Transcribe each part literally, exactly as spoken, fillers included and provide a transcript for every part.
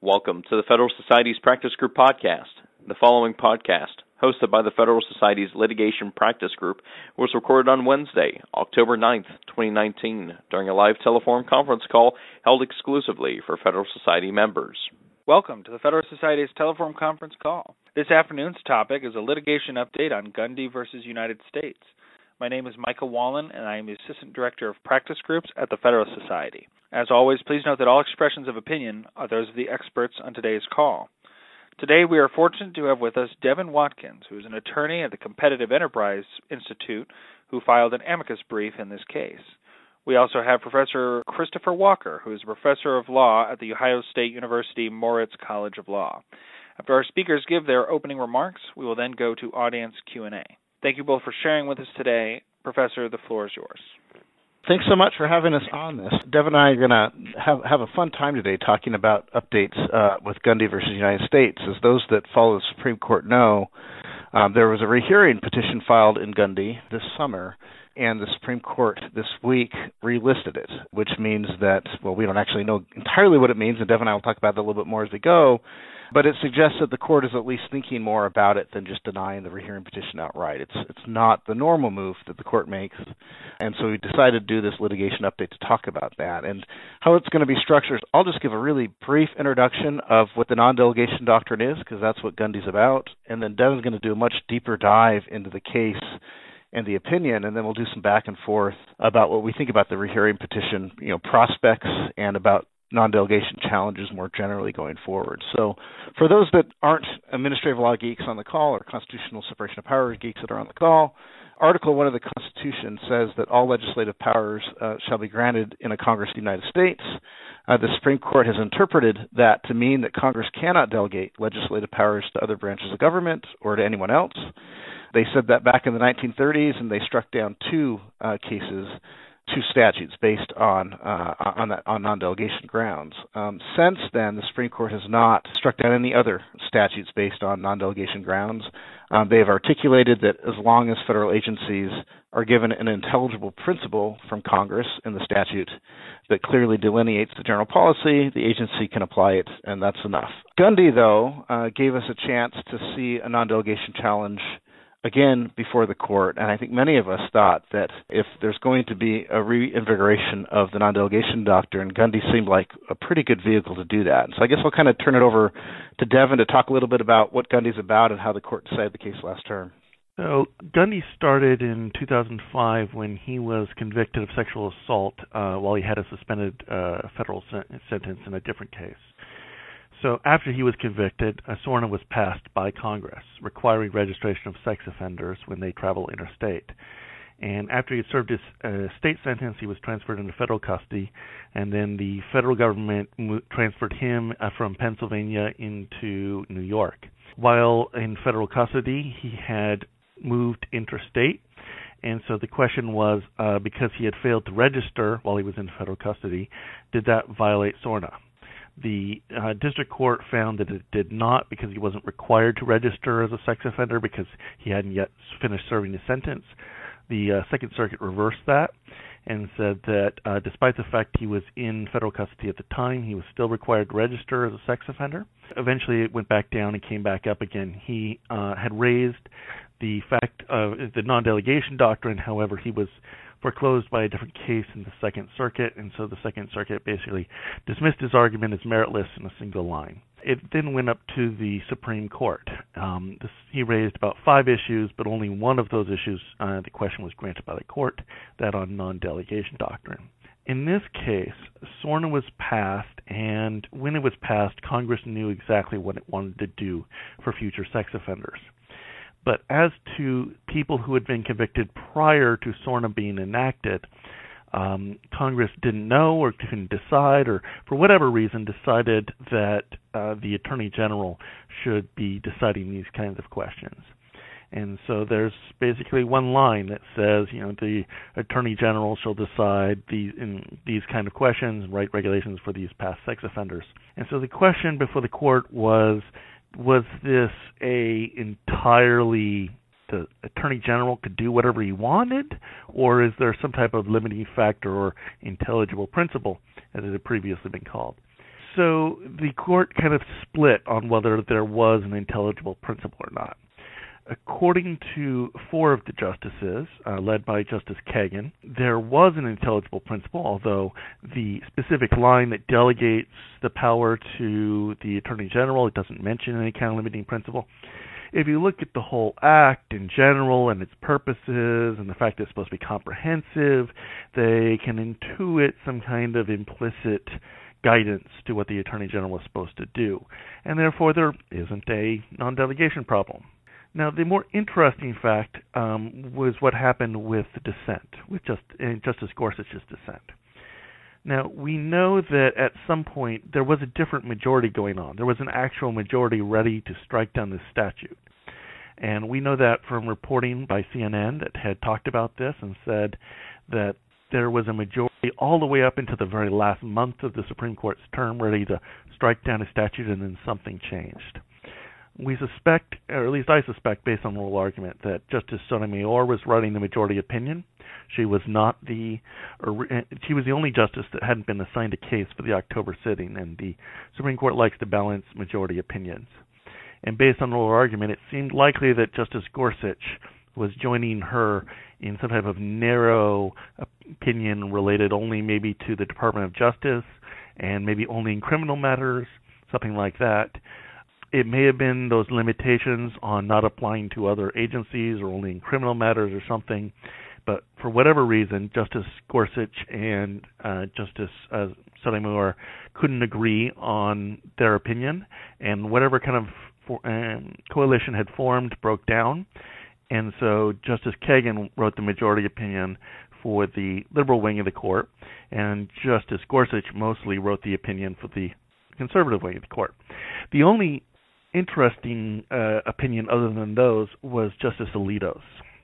Welcome to the Federal Society's Practice Group podcast. The following podcast, hosted by the Federal Society's Litigation Practice Group, was recorded on Wednesday, October ninth, twenty nineteen, during a live telephone conference call held exclusively for Federal Society members. Welcome to the Federal Society's telephone conference call. This afternoon's topic is a litigation update on Gundy versus United States. My name is Michael Wallen, and I am the Assistant Director of Practice Groups at the Federal Society. As always, please note that all expressions of opinion are those of the experts on today's call. Today, we are fortunate to have with us Devin Watkins, who is an attorney at the Competitive Enterprise Institute, who filed an amicus brief in this case. We also have Professor Christopher Walker, who is a professor of law at the Ohio State University Moritz College of Law. After our speakers give their opening remarks, we will then go to audience Q and A. Thank you both for sharing with us today. Professor, the floor is yours. Thanks so much for having us on this. Devin and I are going to have have a fun time today talking about updates uh, with Gundy versus United States. As those that follow the Supreme Court know, um, there was a rehearing petition filed in Gundy this summer, and the Supreme Court this week relisted it, which means that, well, we don't actually know entirely what it means, and Devin and I will talk about that a little bit more as we go, but it suggests that the court is at least thinking more about it than just denying the rehearing petition outright. It's it's not the normal move that the court makes, and so we decided to do this litigation update to talk about that. And how it's going to be structured, I'll just give a really brief introduction of what the non-delegation doctrine is, because that's what Gundy's about, and then Devin's going to do a much deeper dive into the case and the opinion, and then we'll do some back and forth about what we think about the rehearing petition, you know, prospects, and about non-delegation challenges more generally going forward. So for those that aren't administrative law geeks on the call or constitutional separation of powers geeks that are on the call, Article one of the Constitution says that all legislative powers uh, shall be granted in a Congress of the United States. Uh, the Supreme Court has interpreted that to mean that Congress cannot delegate legislative powers to other branches of government or to anyone else. They said that back in the nineteen thirties, and they struck down two uh, cases, two statutes based on uh, on that on non-delegation grounds. Um, since then, the Supreme Court has not struck down any other statutes based on non-delegation grounds. Um, they have articulated that as long as federal agencies are given an intelligible principle from Congress in the statute that clearly delineates the general policy, the agency can apply it, and that's enough. Gundy, though, uh, gave us a chance to see a non-delegation challenge again before the court, and I think many of us thought that if there's going to be a reinvigoration of the non-delegation doctrine, Gundy seemed like a pretty good vehicle to do that. So I guess I'll kind of turn it over to Devin to talk a little bit about what Gundy's about and how the court decided the case last term. So Gundy started in two thousand five when he was convicted of sexual assault uh, while he had a suspended uh, federal sen- sentence in a different case. So after he was convicted, a SORNA was passed by Congress requiring registration of sex offenders when they travel interstate. And after he had served his uh, state sentence, he was transferred into federal custody, and then the federal government mo- transferred him uh, from Pennsylvania into New York. While in federal custody, he had moved interstate, and so the question was, uh, because he had failed to register while he was in federal custody, did that violate SORNA? The uh, district court found that it did not, because he wasn't required to register as a sex offender because he hadn't yet finished serving his sentence. The uh, Second Circuit reversed that and said that uh, despite the fact he was in federal custody at the time, he was still required to register as a sex offender. Eventually it went back down and came back up again. He uh, had raised the fact of the non-delegation doctrine. However, he was foreclosed by a different case in the Second Circuit, and so the Second Circuit basically dismissed his argument as meritless in a single line. It then went up to the Supreme Court. Um, this, he raised about five issues, but only one of those issues, uh, the question was granted by the court, that on non-delegation doctrine. In this case, SORNA was passed, and when it was passed, Congress knew exactly what it wanted to do for future sex offenders. But as to people who had been convicted prior to SORNA being enacted, um, Congress didn't know or couldn't decide, or for whatever reason decided that uh, the Attorney General should be deciding these kinds of questions. And so there's basically one line that says, you know, the Attorney General shall decide these in these kind of questions and write regulations for these past sex offenders. And so the question before the court was, was this a entirely, the Attorney General could do whatever he wanted, or is there some type of limiting factor or intelligible principle, as it had previously been called? so the court kind of split on whether there was an intelligible principle or not. According to four of the justices, uh, led by Justice Kagan, there was an intelligible principle, although the specific line that delegates the power to the Attorney General, it doesn't mention any kind of limiting principle. If you look at the whole act in general and its purposes and the fact that it's supposed to be comprehensive, they can intuit some kind of implicit guidance to what the Attorney General is supposed to do, and therefore there isn't a non-delegation problem. Now, the more interesting fact um, was what happened with the dissent, with just, uh, Justice Gorsuch's dissent. Now, we know that at some point there was a different majority going on. There was an actual majority ready to strike down this statute. And we know that from reporting by C N N that had talked about this and said that there was a majority all the way up into the very last month of the Supreme Court's term ready to strike down a statute, and then something changed. We suspect, or at least I suspect, based on oral argument, that Justice Sotomayor was writing the majority opinion. She was not the, or, she was the only justice that hadn't been assigned a case for the October sitting, and the Supreme Court likes to balance majority opinions. And based on oral argument, it seemed likely that Justice Gorsuch was joining her in some type of narrow opinion related only maybe to the Department of Justice and maybe only in criminal matters, something like that. It may have been those limitations on not applying to other agencies or only in criminal matters or something. But for whatever reason, Justice Gorsuch and uh, Justice uh, Sotomayor couldn't agree on their opinion, and whatever kind of for, um, coalition had formed broke down. And so Justice Kagan wrote the majority opinion for the liberal wing of the court, and Justice Gorsuch mostly wrote the opinion for the conservative wing of the court. The only interesting uh, opinion other than those was Justice Alito's.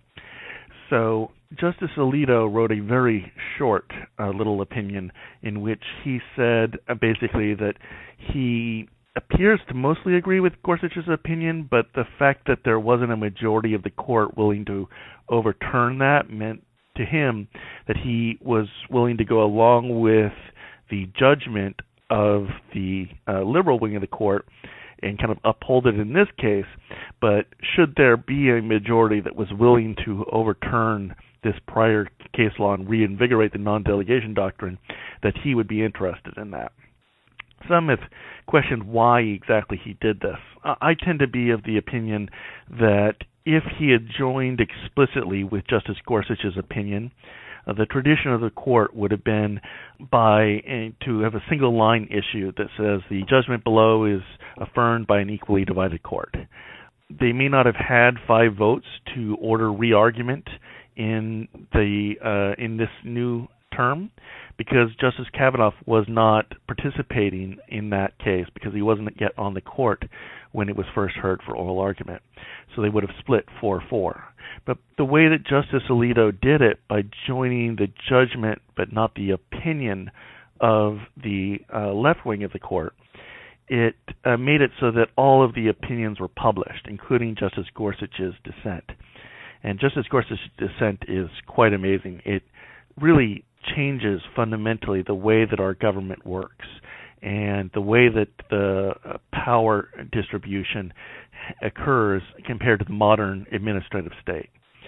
So Justice Alito wrote a very short uh, little opinion in which he said uh, basically that he appears to mostly agree with Gorsuch's opinion, but the fact that there wasn't a majority of the court willing to overturn that meant to him that he was willing to go along with the judgment of the uh, liberal wing of the court and kind of uphold it in this case, but should there be a majority that was willing to overturn this prior case law and reinvigorate the non-delegation doctrine, that he would be interested in that. Some have questioned why exactly he did this. I tend to be of the opinion that if he had joined explicitly with Justice Gorsuch's opinion, uh, the tradition of the court would have been by uh, to have a single line issue that says the judgment below is affirmed by an equally divided court. They may not have had five votes to order re-argument in the uh, in this new term, because Justice Kavanaugh was not participating in that case because he wasn't yet on the court when it was first heard for oral argument. So they would have split four four. But the way that Justice Alito did it, by joining the judgment but not the opinion of the uh, left wing of the court, it uh, made it so that all of the opinions were published, including Justice Gorsuch's dissent. And Justice Gorsuch's dissent is quite amazing. It really changes fundamentally the way that our government works and the way that the uh, power distribution occurs compared to the modern administrative state.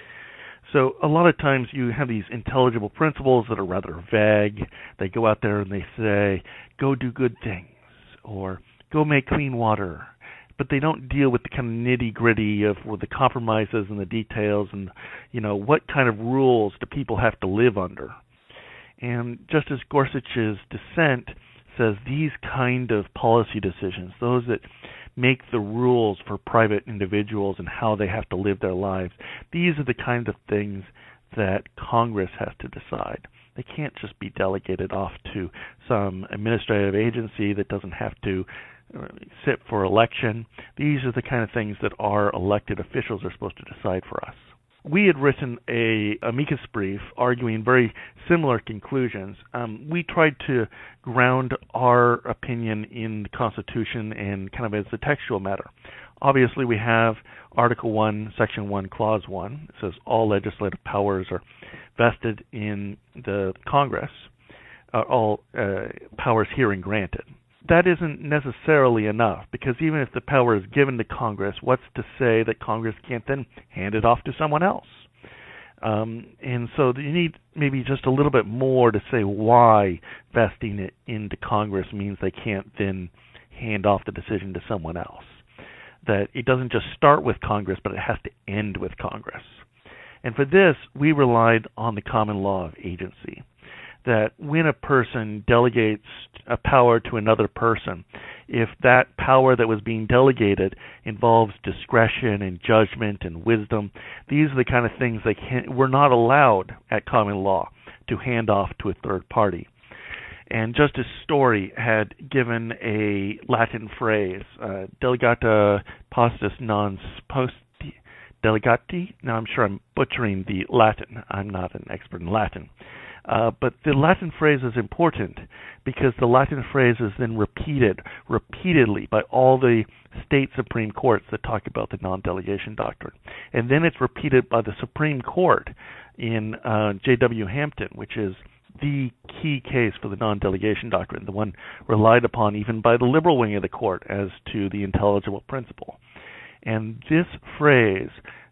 So a lot of times you have these intelligible principles that are rather vague. They go out there and they say, go do good things, or go make clean water. But they don't deal with the kind of nitty-gritty of well, the compromises and the details and, you know, what kind of rules do people have to live under. And Justice Gorsuch's dissent says these kind of policy decisions, those that make the rules for private individuals and how they have to live their lives, these are the kind of things that Congress has to decide. They can't just be delegated off to some administrative agency that doesn't have to sit for election. These are the kind of things that our elected officials are supposed to decide for us. We had written a amicus brief arguing very similar conclusions. Um, we tried to ground our opinion in the Constitution and kind of as a textual matter. Obviously, we have Article one, Section one, Clause one. It says all legislative powers are vested in the Congress, uh, all uh, powers herein granted. that isn't necessarily enough, because even if the power is given to Congress, what's to say that Congress can't then hand it off to someone else? Um, and so you need maybe just a little bit more to say why vesting it into Congress means they can't then hand off the decision to someone else. That it doesn't just start with Congress, but it has to end with Congress. And for this, we relied on the common law of agency. That when a person delegates a power to another person, if that power that was being delegated involves discretion and judgment and wisdom, these are the kind of things that can, we're not allowed at common law to hand off to a third party. And Justice Story had given a Latin phrase, uh, delegata postis non posti delegati. Now, I'm sure I'm butchering the Latin. I'm not an expert in Latin. Uh, but the Latin phrase is important because the Latin phrase is then repeated repeatedly by all the state Supreme Courts that talk about the non-delegation doctrine. And then it's repeated by the Supreme Court in uh, J W Hampton, which is the key case for the non-delegation doctrine, the one relied upon even by the liberal wing of the court as to the intelligible principle. And this phrase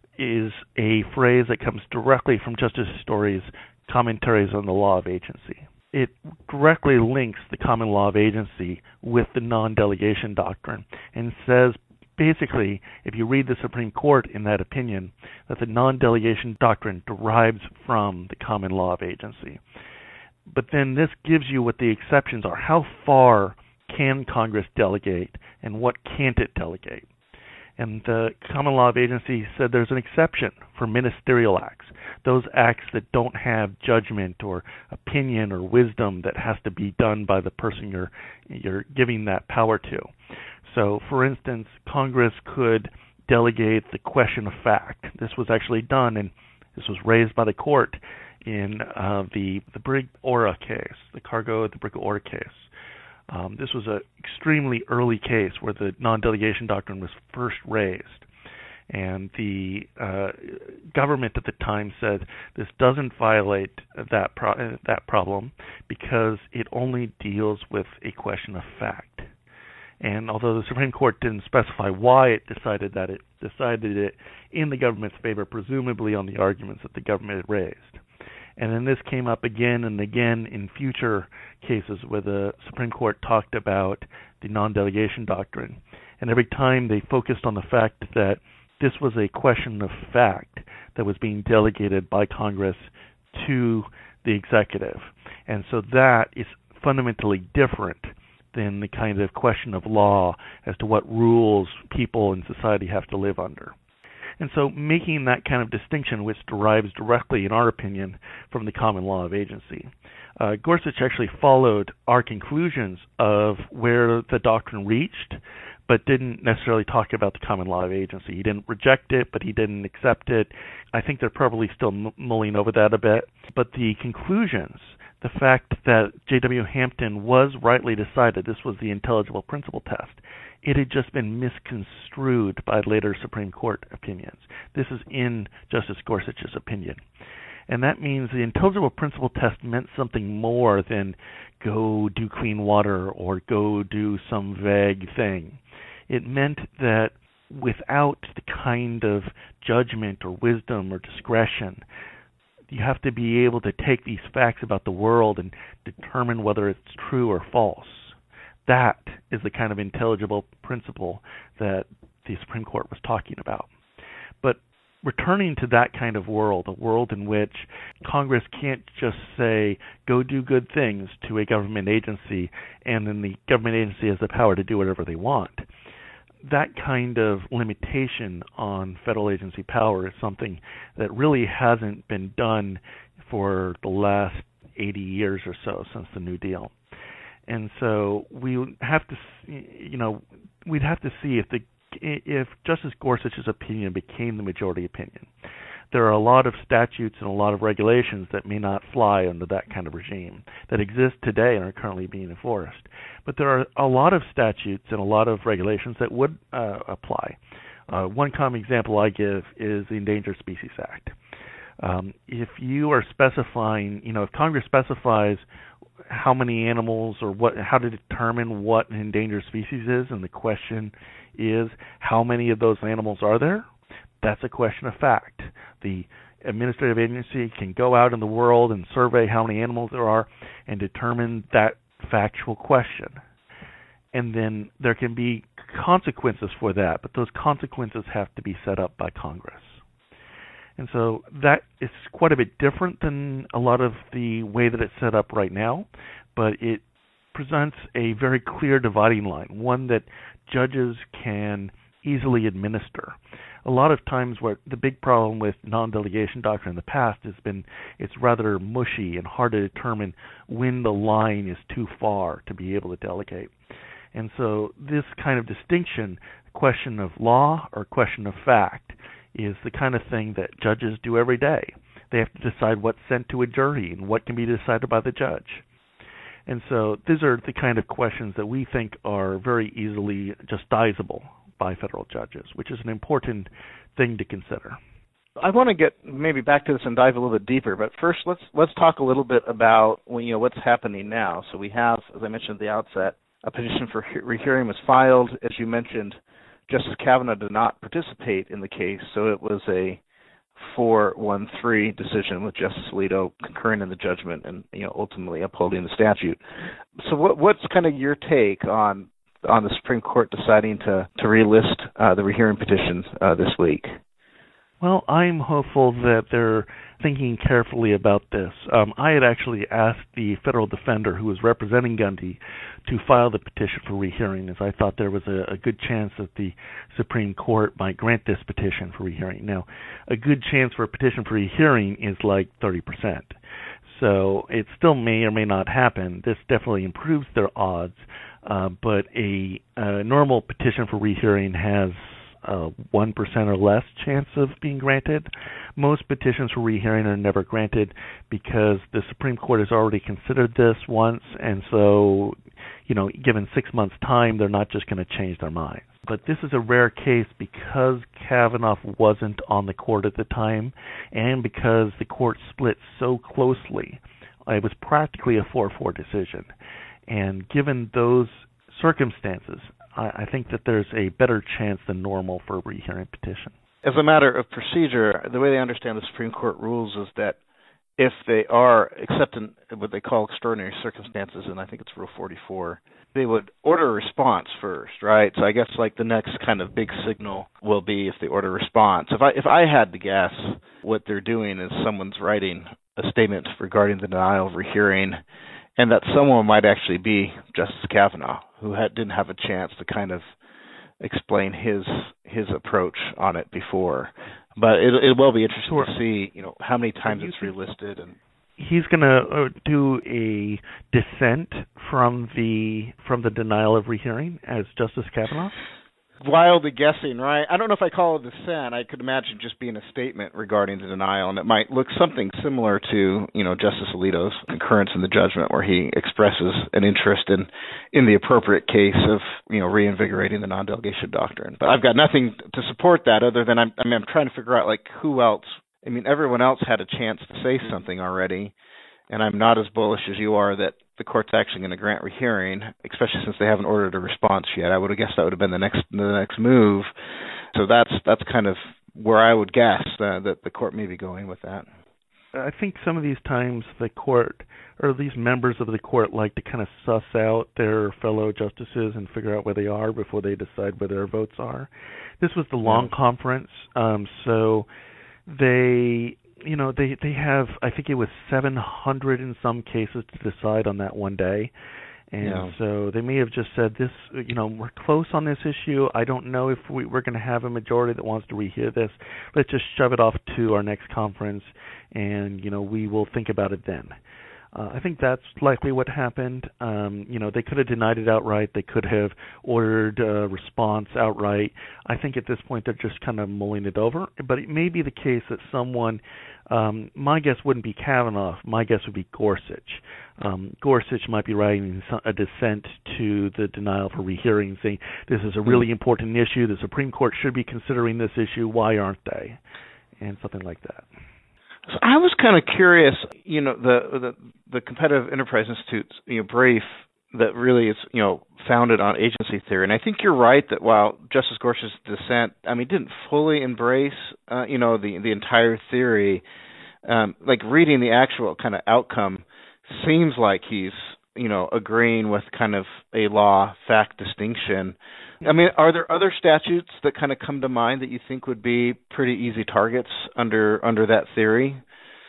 is a phrase that comes directly from Justice Story's Commentaries on the Law of Agency. It directly links the common law of agency with the non-delegation doctrine and says, basically, if you read the Supreme Court in that opinion, that the non-delegation doctrine derives from the common law of agency. But then this gives you what the exceptions are. How far can Congress delegate and what can't it delegate? And the common law of agency said there's an exception for ministerial acts, those acts that don't have judgment or opinion or wisdom that has to be done by the person you're you're giving that power to. So, for instance, Congress could delegate the question of fact. This was actually done, and this was raised by the court in uh, the the Brig Ora case, the cargo of the Brig Ora case. Um, this was an extremely early case where the non-delegation doctrine was first raised. And the uh, government at the time said this doesn't violate that pro- that problem because it only deals with a question of fact. And although the Supreme Court didn't specify why it decided that, it decided it in the government's favor, presumably on the arguments that the government had raised. And then this came up again and again in future cases where the Supreme Court talked about the non-delegation doctrine. And every time they focused on the fact that this was a question of fact that was being delegated by Congress to the executive. And so that is fundamentally different than the kind of question of law as to what rules people in society have to live under. And so making that kind of distinction, which derives directly, in our opinion, from the common law of agency, uh, Gorsuch actually followed our conclusions of where the doctrine reached, but didn't necessarily talk about the common law of agency. He didn't reject it, but he didn't accept it. I think they're probably still m- mulling over that a bit. But the conclusions, the fact that J W Hampton was rightly decided, this was the intelligible principle test, it had just been misconstrued by later Supreme Court opinions. This is in Justice Gorsuch's opinion. And that means the intelligible principle test meant something more than go do clean water or go do some vague thing. It meant that without the kind of judgment or wisdom or discretion, you have to be able to take these facts about the world and determine whether it's true or false. That is the kind of intelligible principle that the Supreme Court was talking about. But returning to that kind of world, a world in which Congress can't just say, go do good things to a government agency, and then the government agency has the power to do whatever they want. That kind of limitation on federal agency power is something that really hasn't been done for the last eighty years or so since the New Deal. And so we have to, you know, we'd have to see if the if Justice Gorsuch's opinion became the majority opinion. There are a lot of statutes and a lot of regulations that may not fly under that kind of regime that exist today and are currently being enforced. But there are a lot of statutes and a lot of regulations that would uh, apply. Uh, one common example I give is the Endangered Species Act. Um, if you are specifying, you know, if Congress specifies how many animals or what, how to determine what an endangered species is, and the question is how many of those animals are there. That's a question of fact. The administrative agency can go out in the world and survey how many animals there are and determine that factual question. And then there can be consequences for that, but those consequences have to be set up by Congress. And so that is quite a bit different than a lot of the way that it's set up right now, but it presents a very clear dividing line, one that judges can easily administer. A lot of times where the big problem with non-delegation doctrine in the past has been it's rather mushy and hard to determine when the line is too far to be able to delegate. And so this kind of distinction, question of law or question of fact, is the kind of thing that judges do every day. They have to decide what's sent to a jury and what can be decided by the judge. And so these are the kind of questions that we think are very easily justiciable by federal judges, which is an important thing to consider. I want to get maybe back to this and dive a little bit deeper, but first let's let's talk a little bit about well, you know what's happening now. So we have, as I mentioned at the outset, a petition for rehearing was filed. As you mentioned, Justice Kavanaugh did not participate in the case, so it was a four one three decision with Justice Alito concurring in the judgment and you know ultimately upholding the statute. So what what's kind of your take on on the Supreme Court deciding to, to relist uh, the rehearing petitions uh, this week? Well, I'm hopeful that they're thinking carefully about this. Um, I had actually asked the federal defender who was representing Gundy to file the petition for rehearing, as I thought there was a, a good chance that the Supreme Court might grant this petition for rehearing. Now, a good chance for a petition for rehearing is like thirty percent. So it still may or may not happen. This definitely improves their odds. Uh, but a, a normal petition for rehearing has a one percent or less chance of being granted. Most petitions for rehearing are never granted because the Supreme Court has already considered this once, and so, you know, given six months' time, they're not just going to change their minds. But this is a rare case because Kavanaugh wasn't on the court at the time and because the court split so closely. It was practically a four four decision. And given those circumstances, I, I think that there's a better chance than normal for a rehearing petition. As a matter of procedure, the way they understand the Supreme Court rules is that if they are, except in what they call extraordinary circumstances, and I think it's Rule forty-four, they would order a response first, right? So I guess like the next kind of big signal will be if they order a response. If I if I had to guess, what they're doing is someone's writing a statement regarding the denial of rehearing, and that someone might actually be Justice Kavanaugh, who had, didn't have a chance to kind of explain his his approach on it before. But it it will be interesting sure. to see, you know, how many times it's relisted. And he's going to uh, do a dissent from the from the denial of rehearing as Justice Kavanaugh. Wildly guessing, right? I don't know if I call it dissent. I could imagine just being a statement regarding the denial, and it might look something similar to, you know, Justice Alito's concurrence in the judgment, where he expresses an interest in, in the appropriate case of, you know, reinvigorating the non-delegation doctrine. But I've got nothing to support that other than I'm, I mean, I'm trying to figure out, like, who else. I mean, everyone else had a chance to say something already, and I'm not as bullish as you are that the court's actually going to grant rehearing, especially since they haven't ordered a response yet. I would have guessed that would have been the next the next move. So that's that's kind of where I would guess uh, that the court may be going with that. I think some of these times the court, or these members of the court, like to kind of suss out their fellow justices and figure out where they are before they decide where their votes are. This was the long yeah. conference, um, so they... You know, they, they have, I think it was seven hundred in some cases to decide on that one day. And yeah. so they may have just said this, you know, we're close on this issue. I don't know if we, we're going to have a majority that wants to rehear this. Let's just shove it off to our next conference and, you know, we will think about it then. Uh, I think that's likely what happened. Um, you know, they could have denied it outright. They could have ordered a response outright. I think at this point they're just kind of mulling it over. But it may be the case that someone, um, my guess wouldn't be Kavanaugh. My guess would be Gorsuch. Um, Gorsuch might be writing a dissent to the denial for rehearing, saying this is a really important issue. The Supreme Court should be considering this issue. Why aren't they? And something like that. So I was kind of curious, you know, the, the the Competitive Enterprise Institute's, you know, brief that really is, you know, founded on agency theory. And I think you're right that while Justice Gorsuch's dissent, I mean, didn't fully embrace, uh, you know, the the entire theory, um, like reading the actual kind of outcome seems like he's, you know, agreeing with kind of a law-fact distinction. I mean, are there other statutes that kind of come to mind that you think would be pretty easy targets under under that theory?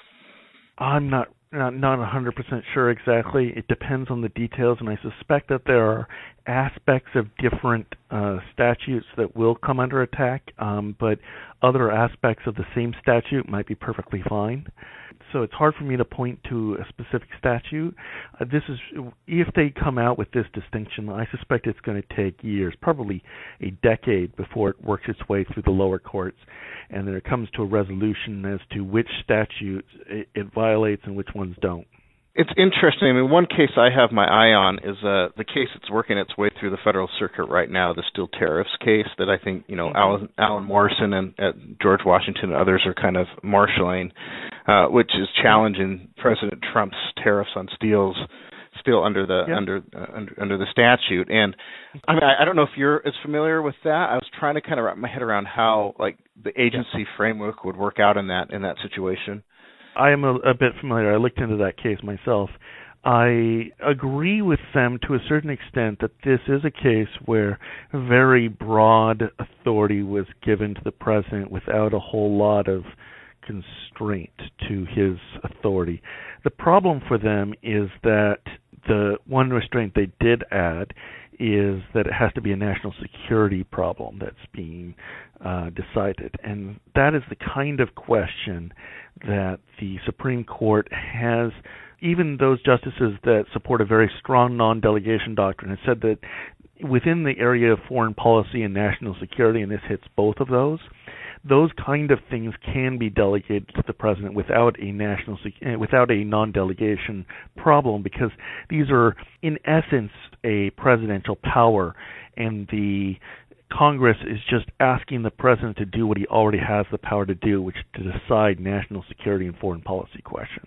I'm not not not one hundred percent sure exactly. It depends on the details, and I suspect that there are aspects of different uh, statutes that will come under attack, um, but other aspects of the same statute might be perfectly fine. So it's hard for me to point to a specific statute. Uh, this is if they come out with this distinction, I suspect it's going to take years, probably a decade, before it works its way through the lower courts, and then it comes to a resolution as to which statutes it, it violates and which ones don't. It's interesting. I mean, one case I have my eye on is uh, the case that's working its way through the federal circuit right now, the steel tariffs case that I think, you know, mm-hmm. Alan, Alan Morrison and uh, George Washington and others are kind of marshaling, uh, which is challenging President Trump's tariffs on steels still under the yep. under, uh, under under the statute. And I mean, I, I don't know if you're as familiar with that. I was trying to kind of wrap my head around how like the agency framework would work out in that in that situation. I am a, a bit familiar. I looked into that case myself. I agree with them to a certain extent that this is a case where very broad authority was given to the president without a whole lot of constraint to his authority. The problem for them is that the one restraint they did add is that it has to be a national security problem that's being uh, decided. And that is the kind of question that the Supreme Court has, even those justices that support a very strong non-delegation doctrine, have said that within the area of foreign policy and national security, and this hits both of those, those kind of things can be delegated to the president without a national without a non-delegation problem, because these are in essence a presidential power, and the Congress is just asking the president to do what he already has the power to do, which is to decide national security and foreign policy questions.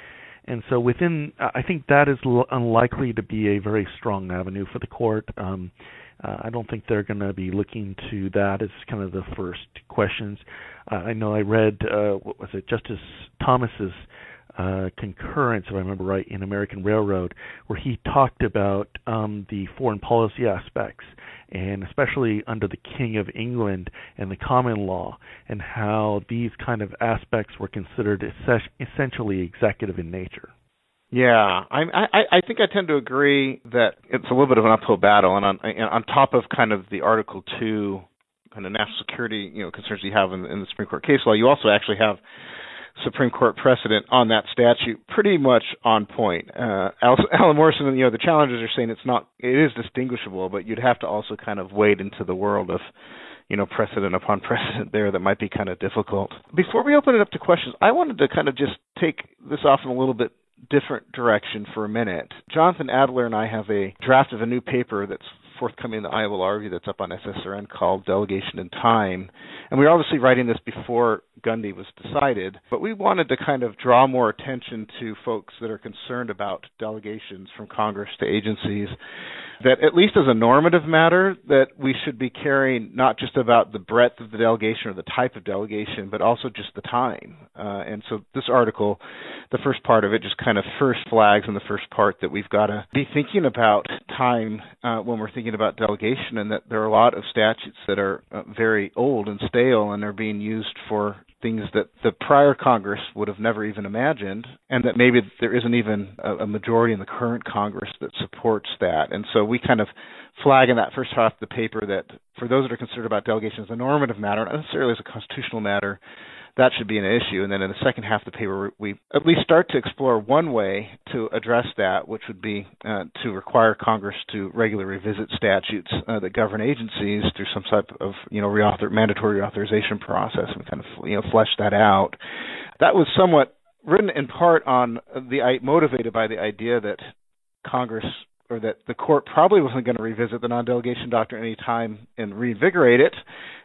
And so within, I think that is l- unlikely to be a very strong avenue for the court. Um, uh, I don't think they're going to be looking to that as kind of the first questions. Uh, I know I read, uh, what was it, Justice Thomas's uh, concurrence, if I remember right, in American Railroad, where he talked about um, the foreign policy aspects, and especially under the King of England and the common law, and how these kind of aspects were considered essentially executive in nature. Yeah, I, I I think I tend to agree that it's a little bit of an uphill battle, and on on top of kind of the Article Two kind of national security, you know, concerns you have in, in the Supreme Court case law, you also actually have Supreme Court precedent on that statute pretty much on point. Uh, Alan Morrison, you know, the challengers are saying it's not, it is distinguishable, but you'd have to also kind of wade into the world of, you know, precedent upon precedent there that might be kind of difficult. Before we open it up to questions, I wanted to kind of just take this off in a little bit different direction for a minute. Jonathan Adler and I have a draft of a new paper that's forthcoming in the Iowa Law Review that's up on S S R N called Delegation in Time. And we were obviously writing this before Gundy was decided, but we wanted to kind of draw more attention to folks that are concerned about delegations from Congress to agencies, that at least as a normative matter, that we should be caring not just about the breadth of the delegation or the type of delegation, but also just the time. Uh, and so this article, the first part of it just kind of first flags in the first part that we've got to be thinking about time uh, when we're thinking about delegation, and that there are a lot of statutes that are uh, very old and stale and are being used for things that the prior Congress would have never even imagined, and that maybe there isn't even a, a majority in the current Congress that supports that. And so we kind of flag in that first half of the paper that for those that are concerned about delegation as a normative matter, not necessarily as a constitutional matter, that should be an issue. And then in the second half of the paper, we at least start to explore one way to address that, which would be uh, to require Congress to regularly revisit statutes uh, that govern agencies through some type of, you know, reauthor- mandatory reauthorization process, and kind of, you know, flesh that out. That was somewhat written in part on the motivated by the idea that Congress, or that the court probably wasn't going to revisit the non-delegation doctrine any time and reinvigorate it,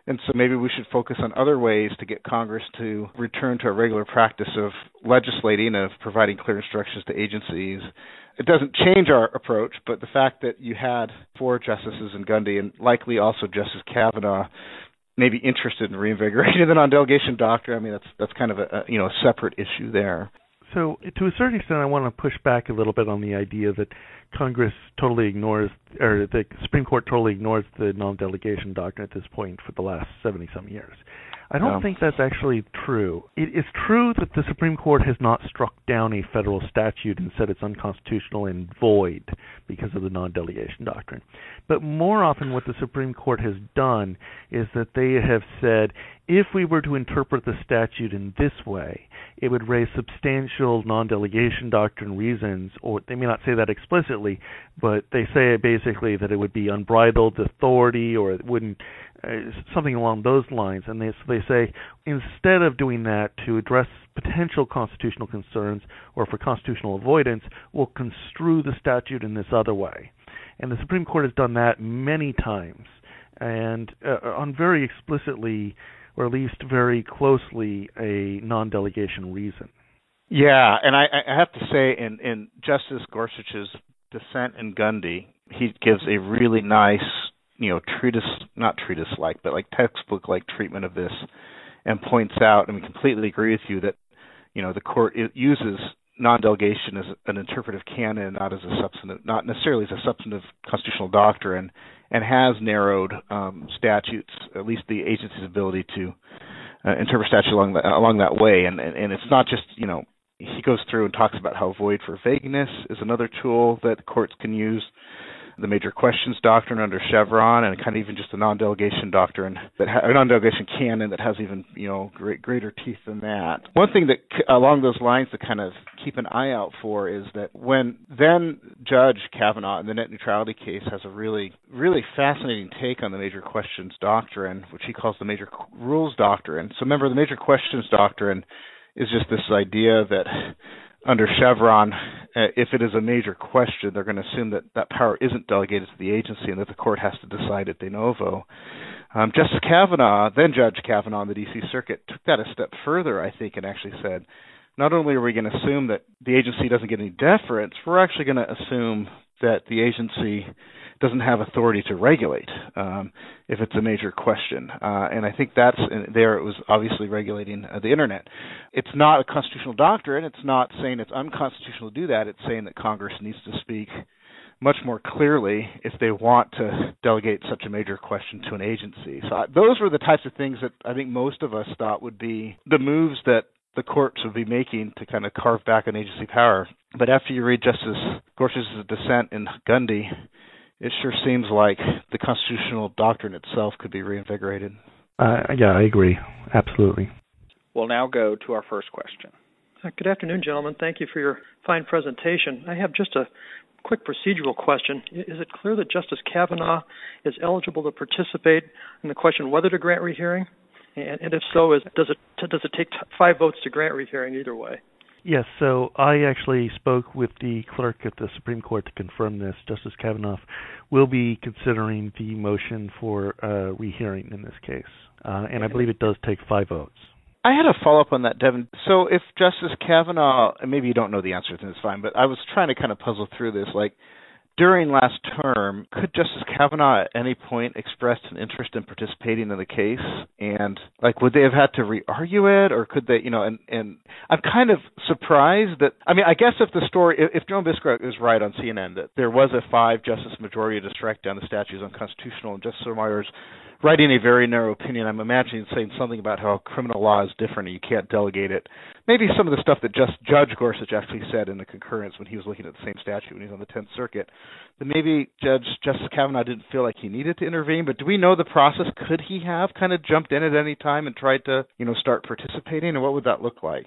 And so maybe we should focus on other ways to get Congress to return to a regular practice of legislating, of providing clear instructions to agencies. It doesn't change our approach, but the fact that you had four justices in Gundy and likely also Justice Kavanaugh maybe interested in reinvigorating the non-delegation doctrine, I mean, that's that's kind of a, a you know a separate issue there. So to a certain extent, I want to push back a little bit on the idea that Congress totally ignores, or the Supreme Court totally ignores the non-delegation doctrine at this point for the last seventy-some years. I don't No. think that's actually true. It is true that the Supreme Court has not struck down a federal statute and said it's unconstitutional and void because of the non-delegation doctrine. But more often what the Supreme Court has done is that they have said, if we were to interpret the statute in this way, it would raise substantial non-delegation doctrine reasons, or they may not say that explicitly, but they say basically that it would be unbridled authority, or it wouldn't, uh, something along those lines. And they, so they say, instead of doing that to address potential constitutional concerns or for constitutional avoidance, we'll construe the statute in this other way. And the Supreme Court has done that many times, and uh, on very explicitly, or at least very closely, a non-delegation reason. Yeah, and I, I have to say, in, in Justice Gorsuch's dissent in Gundy, he gives a really nice, you know, treatise, not treatise-like, but like textbook-like treatment of this, and points out, and we completely agree with you, that, you know, the court it uses non-delegation as an interpretive canon, not as a substantive, not necessarily as a substantive constitutional doctrine, and has narrowed um, statutes, at least the agency's ability to uh, interpret statutes along that, along that way. And, and and it's not just, you know, he goes through and talks about how void for vagueness is another tool that courts can use, the major questions doctrine under Chevron, and kind of even just a non-delegation doctrine, that ha- a non-delegation canon that has even, you know, great, greater teeth than that. One thing that along those lines to kind of keep an eye out for is that when then Judge Kavanaugh in the net neutrality case has a really, really fascinating take on the major questions doctrine, which he calls the major rules doctrine. So remember, the major questions doctrine is just this idea that under Chevron, uh, if it is a major question, they're going to assume that that power isn't delegated to the agency and that the court has to decide it de novo. Um, Justice Kavanaugh, then Judge Kavanaugh in the D C Circuit, took that a step further, I think, and actually said, not only are we going to assume that the agency doesn't get any deference, we're actually going to assume that the agency doesn't have authority to regulate um, if it's a major question. Uh, and I think that's, there it was obviously regulating uh, the Internet. It's not a constitutional doctrine. It's not saying it's unconstitutional to do that. It's saying that Congress needs to speak much more clearly if they want to delegate such a major question to an agency. So uh, those were the types of things that I think most of us thought would be the moves that the courts would be making to kind of carve back an agency power. But after you read Justice Gorsuch's dissent in Gundy, it sure seems like the constitutional doctrine itself could be reinvigorated. Uh, yeah, I agree. Absolutely. We'll now go to our first question. Uh, good afternoon, gentlemen. Thank you for your fine presentation. I have just a quick procedural question. Is it clear that Justice Kavanaugh is eligible to participate in the question whether to grant rehearing? And, and if so, is, does it does it take t- five votes to grant rehearing either way? Yes, so I actually spoke with the clerk at the Supreme Court to confirm this. Justice Kavanaugh will be considering the motion for uh, rehearing in this case, uh, and I believe it does take five votes. I had a follow-up on that, Devin. So if Justice Kavanaugh, and maybe you don't know the answer to this, fine, but I was trying to kind of puzzle through this, like, during last term, could Justice Kavanaugh at any point expressed an interest in participating in the case? And, like, would they have had to re-argue it, or could they, you know, and, and I'm kind of surprised that, I mean, I guess if the story, if, if Joan Biscroft is right on C N N, that there was a five-justice majority to strike down the statute as unconstitutional, and Justice Sotomayor's writing a very narrow opinion, I'm imagining saying something about how criminal law is different and you can't delegate it. Maybe some of the stuff that just Judge Gorsuch actually said in the concurrence when he was looking at the same statute when he was on the tenth Circuit. That maybe Judge Justice Kavanaugh didn't feel like he needed to intervene, but do we know the process? Could he have kind of jumped in at any time and tried to, you know, start participating, and what would that look like?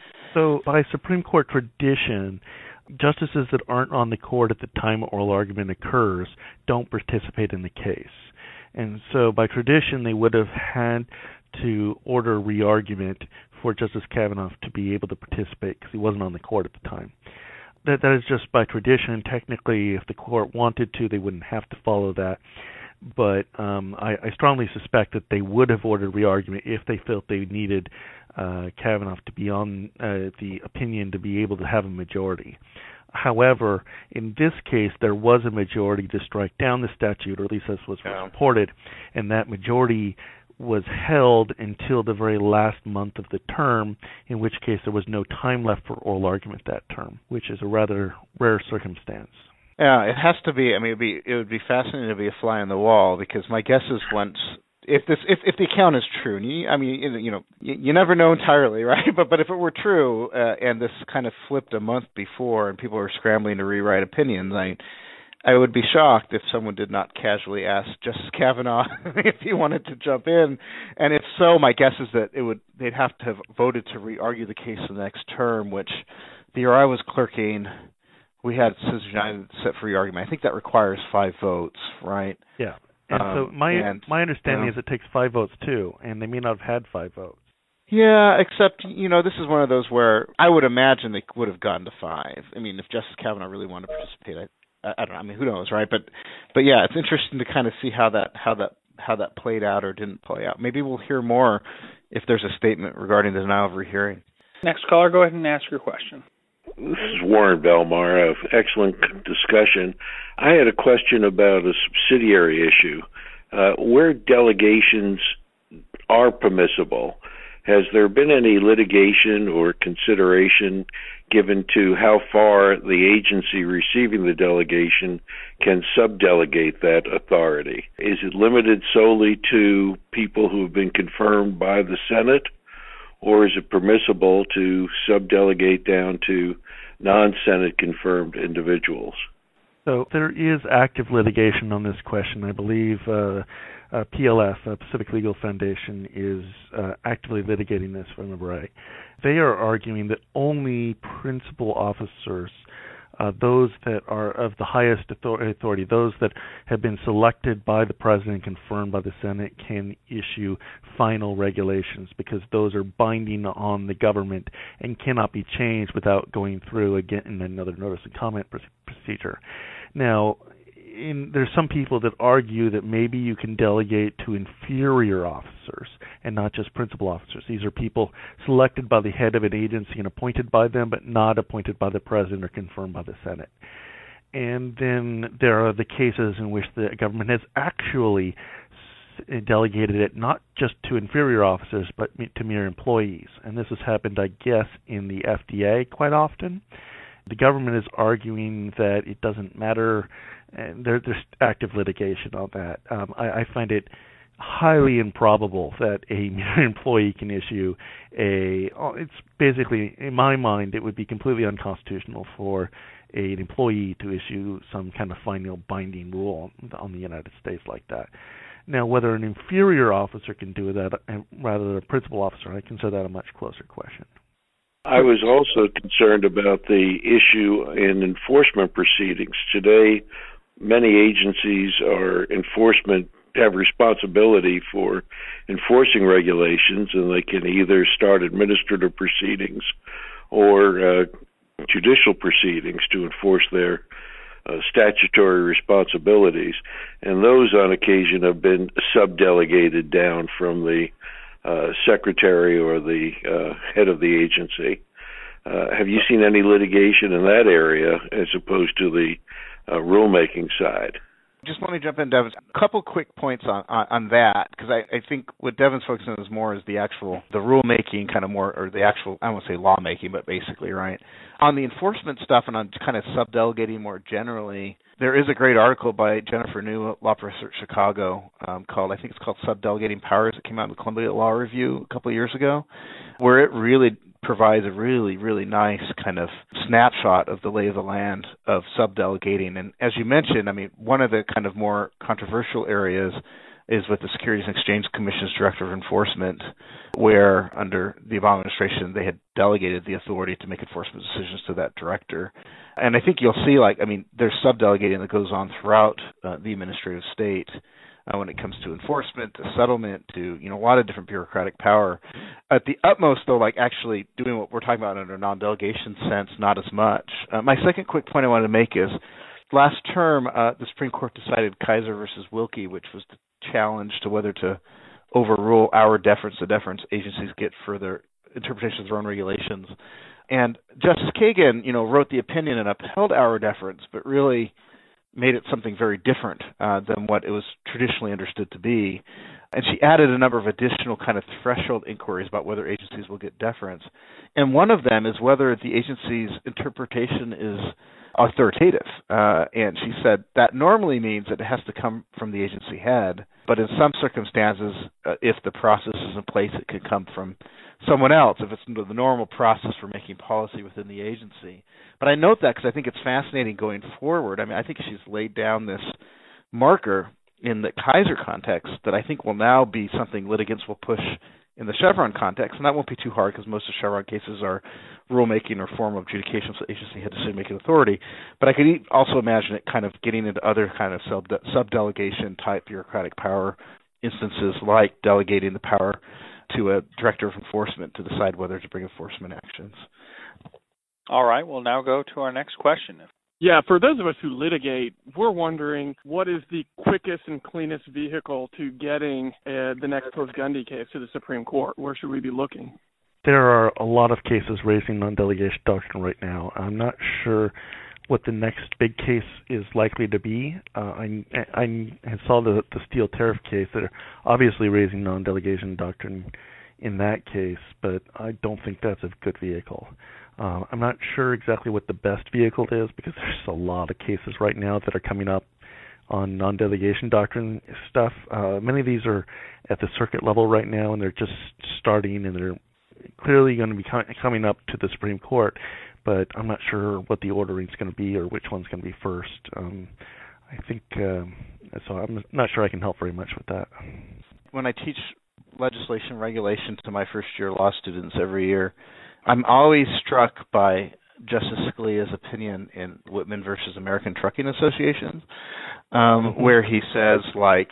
So by Supreme Court tradition, justices that aren't on the court at the time oral argument occurs don't participate in the case. And so by tradition, they would have had to order re-argument for Justice Kavanaugh to be able to participate because he wasn't on the court at the time. That That is just by tradition. Technically, if the court wanted to, they wouldn't have to follow that. but um, I, I strongly suspect that they would have ordered re-argument if they felt they needed uh, Kavanaugh to be on uh, the opinion to be able to have a majority. However, in this case, there was a majority to strike down the statute, or at least this was yeah. reported, and that majority was held until the very last month of the term, in which case there was no time left for oral argument that term, which is a rather rare circumstance. Yeah, it has to be. I mean, it'd be it would be fascinating to be a fly on the wall, because my guess is once if this if, if the account is true, and you, I mean, you know, you, you never know entirely, right? But but if it were true, uh, and this kind of flipped a month before, and people were scrambling to rewrite opinions, I I would be shocked if someone did not casually ask Justice Kavanaugh if he wanted to jump in, and if so, my guess is that it would they'd have to have voted to re-argue the case in the next term, which the year I was clerking, we had Citizens United set for re-argument. I think that requires five votes, right? Yeah. And um, so my and, my understanding um, is it takes five votes too, and they may not have had five votes. Yeah, except, you know, this is one of those where I would imagine they would have gone to five. I mean, if Justice Kavanaugh really wanted to participate, I, I don't know. I mean, who knows, right? But, but yeah, it's interesting to kind of see how that how that how that played out or didn't play out. Maybe we'll hear more if there's a statement regarding the denial of rehearing. Next caller, go ahead and ask your question. This is Warren Belmar. Excellent discussion. I had a question about a subsidiary issue. Uh, where delegations are permissible, has there been any litigation or consideration given to how far the agency receiving the delegation can subdelegate that authority? Is it limited solely to people who have been confirmed by the Senate, or is it permissible to subdelegate down to non-Senate confirmed individuals? So there is active litigation on this question. I believe uh, uh, P L F, uh, Pacific Legal Foundation, is uh, actively litigating this, if I remember right. They are arguing that only principal officers, uh, those that are of the highest authority, those that have been selected by the President and confirmed by the Senate, can issue final regulations, because those are binding on the government and cannot be changed without going through again in another notice and comment procedure. Now, in, there's some people that argue that maybe you can delegate to inferior officers and not just principal officers. These are people selected by the head of an agency and appointed by them, but not appointed by the President or confirmed by the Senate. And then there are the cases in which the government has actually delegated it not just to inferior officers, but to mere employees. And this has happened, I guess, in the F D A quite often. The government is arguing that it doesn't matter, and there, there's active litigation on that. Um, I, I find it highly improbable that a mere employee can issue a, it's basically, in my mind, it would be completely unconstitutional for a, an employee to issue some kind of final binding rule on the United States like that. Now, whether an inferior officer can do that rather than a principal officer, I consider that a much closer question. I was also concerned about the issue in enforcement proceedings. Today, many agencies are enforcement have responsibility for enforcing regulations, and they can either start administrative proceedings or uh, judicial proceedings to enforce their uh, statutory responsibilities. And those, on occasion, have been subdelegated down from the Uh, secretary or the uh, head of the agency. Uh, have you seen any litigation in that area as opposed to the uh, rulemaking side? Just let me jump in, Devin. A couple quick points on on, on that, because I, I think what Devin's focusing on is more is the actual, the rulemaking kind of more, or the actual, I won't say lawmaking, but basically, right? On the enforcement stuff and on kind of subdelegating more generally, there is a great article by Jennifer New, law professor at Chicago, um, called, I think it's called Subdelegating Powers. It came out in the Columbia Law Review a couple of years ago, where it really provides a really, really nice kind of snapshot of the lay of the land of subdelegating. And as you mentioned, I mean, one of the kind of more controversial areas is with the Securities and Exchange Commission's Director of Enforcement, where under the Obama administration they had delegated the authority to make enforcement decisions to that director. And I think you'll see, like, I mean, there's subdelegating that goes on throughout uh, the administrative state uh, when it comes to enforcement, to settlement, to, you know, a lot of different bureaucratic power. At the utmost, though, like actually doing what we're talking about under a non-delegation sense, not as much. Uh, my second quick point I wanted to make is, last term, uh, the Supreme Court decided Kaiser versus Wilkie, which was the challenge to whether to overrule our deference, the deference agencies get for their interpretations of their own regulations. And Justice Kagan, you know, wrote the opinion and upheld our deference, but really made it something very different uh, than what it was traditionally understood to be. And she added a number of additional kind of threshold inquiries about whether agencies will get deference. And one of them is whether the agency's interpretation is authoritative. Uh, and she said that normally means that it has to come from the agency head, but in some circumstances, uh, if the process is in place, it could come from someone else, if it's the normal process for making policy within the agency. But I note that because I think it's fascinating going forward. I mean, I think she's laid down this marker in the Kaiser context that I think will now be something litigants will push in the Chevron context, and that won't be too hard because most of Chevron cases are rulemaking or formal adjudication, so the agency had decision-making authority. But I could also imagine it kind of getting into other kind of sub sub-delegation type bureaucratic power instances, like delegating the power to a director of enforcement to decide whether to bring enforcement actions. All right, we'll now go to our next question. Yeah, for those of us who litigate, we're wondering what is the quickest and cleanest vehicle to getting uh, the next post-Gundy case to the Supreme Court? Where should we be looking? There are a lot of cases raising non-delegation doctrine right now. I'm not sure what the next big case is likely to be. Uh, I, I saw the, the steel tariff case. They're obviously raising non-delegation doctrine in that case, but I don't think that's a good vehicle. Uh, I'm not sure exactly what the best vehicle is because there's a lot of cases right now that are coming up on non-delegation doctrine stuff. Uh, many of these are at the circuit level right now, and they're just starting, and they're clearly going to be com- coming up to the Supreme Court, but I'm not sure what the ordering is going to be or which one's going to be first. Um, I think, uh, so I'm not sure I can help very much with that. When I teach legislation regulation to my first-year law students every year, I'm always struck by Justice Scalia's opinion in Whitman versus American Trucking Association, um, where he says, like,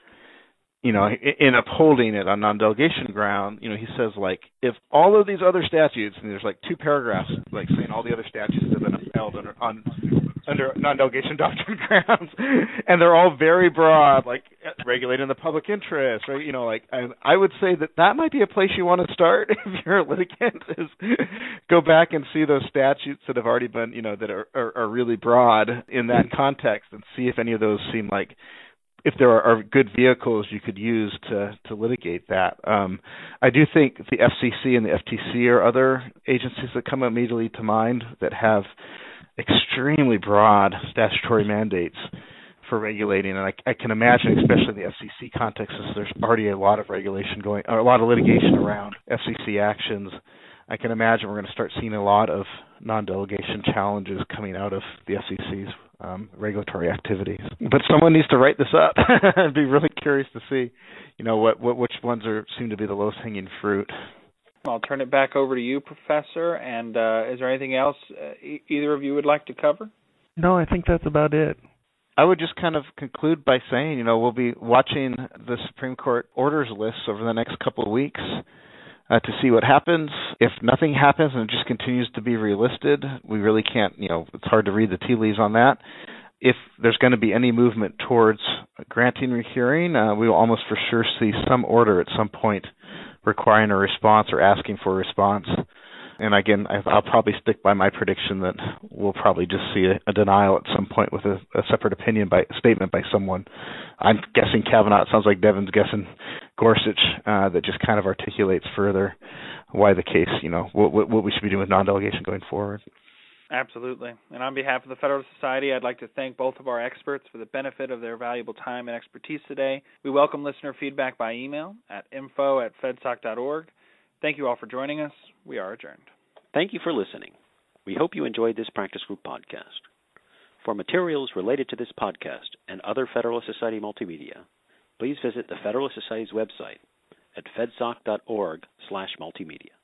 you know, in upholding it on non-delegation ground, you know, he says, like, if all of these other statutes, and there's like two paragraphs, like saying all the other statutes have been upheld under on under non-delegation doctrine grounds, and they're all very broad, like regulating the public interest, right? You know, like, and I would say that that might be a place you want to start if you're a litigant, is go back and see those statutes that have already been, you know, that are, are, are really broad in that context, and see if any of those seem like, if there are, are good vehicles you could use to, to litigate that. Um, I do think the F C C and the F T C are other agencies that come immediately to mind that have extremely broad statutory mandates for regulating, and I, I can imagine, especially in the F C C context, as there's already a lot of regulation going, or a lot of litigation around F C C actions. I can imagine we're going to start seeing a lot of non-delegation challenges coming out of the F C C's um, regulatory activities. But someone needs to write this up. I'd be really curious to see, you know, what, what which ones are seem to be the lowest hanging fruit. I'll turn it back over to you, Professor. And uh, is there anything else uh, e- either of you would like to cover? No, I think that's about it. I would just kind of conclude by saying, you know, we'll be watching the Supreme Court orders lists over the next couple of weeks uh, to see what happens. If nothing happens and it just continues to be relisted, we really can't, you know, it's hard to read the tea leaves on that. If there's going to be any movement towards granting rehearing, uh, we will almost for sure see some order at some point requiring a response or asking for a response. And again, I'll probably stick by my prediction that we'll probably just see a, a denial at some point with a, a separate opinion by a statement by someone. I'm guessing Kavanaugh. It sounds like Devin's guessing Gorsuch. Uh, that just kind of articulates further why the case, you know, what, what, what we should be doing with non-delegation going forward. Absolutely. And on behalf of the Federalist Society, I'd like to thank both of our experts for the benefit of their valuable time and expertise today. We welcome listener feedback by email at info at fedsoc dot org. Thank you all for joining us. We are adjourned. Thank you for listening. We hope you enjoyed this Practice Group podcast. For materials related to this podcast and other Federalist Society multimedia, please visit the Federalist Society's website at fedsoc dot org slash multimedia.